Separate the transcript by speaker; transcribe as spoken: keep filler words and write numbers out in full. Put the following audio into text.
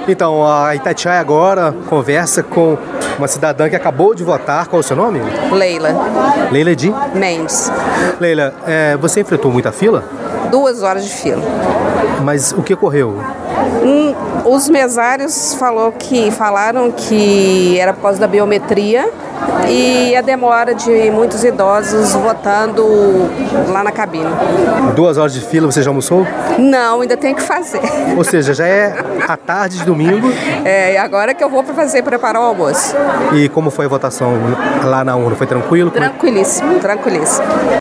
Speaker 1: Então, a Itatiaia agora conversa com uma cidadã que acabou de votar. Qual é o seu nome?
Speaker 2: Leila
Speaker 1: Leila de?
Speaker 2: Mendes.
Speaker 1: Leila, é, você enfrentou muita fila?
Speaker 2: Duas horas de fila.
Speaker 1: Mas o que ocorreu?
Speaker 2: Hum, os mesários falou que, falaram que era por causa da biometria e a demora de muitos idosos votando lá na cabine.
Speaker 1: Duas horas de fila, você já almoçou?
Speaker 2: Não, ainda tem que fazer.
Speaker 1: Ou seja, já é à tarde de domingo.
Speaker 2: É, e agora que eu vou para fazer, preparar o almoço.
Speaker 1: E como foi a votação lá na urna? Foi tranquilo?
Speaker 2: Tranquilíssimo, tranquilíssimo.